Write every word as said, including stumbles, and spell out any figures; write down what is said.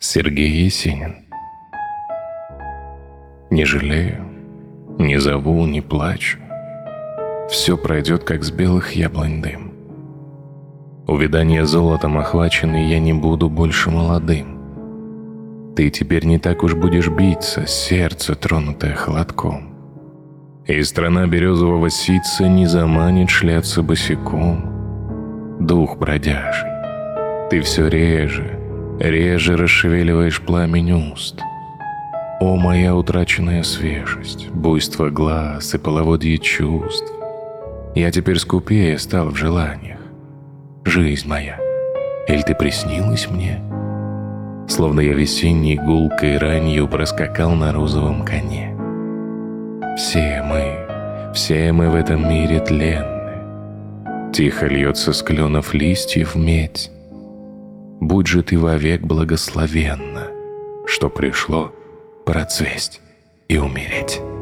Сергей Есенин. Не жалею, не зову, не плачу. Все пройдет, как с белых яблонь дым. Увядание золотом охваченный, я не буду больше молодым. Ты теперь не так уж будешь биться, сердце, тронутое холодком. И страна березового ситца не заманит шляться босиком. Дух бродяжий, ты все реже, реже расшевеливаешь пламень уст. О, моя утраченная свежесть, буйство глаз и половодье чувств! Я теперь скупее стал в желаниях. Жизнь моя, эль ты приснилась мне? Словно я весенней гулкой ранью проскакал на розовом коне. Все мы, все мы в этом мире тленны. Тихо льется с кленов листьев медь. Будь же ты вовек благословенна, что пришло процвесть и умереть.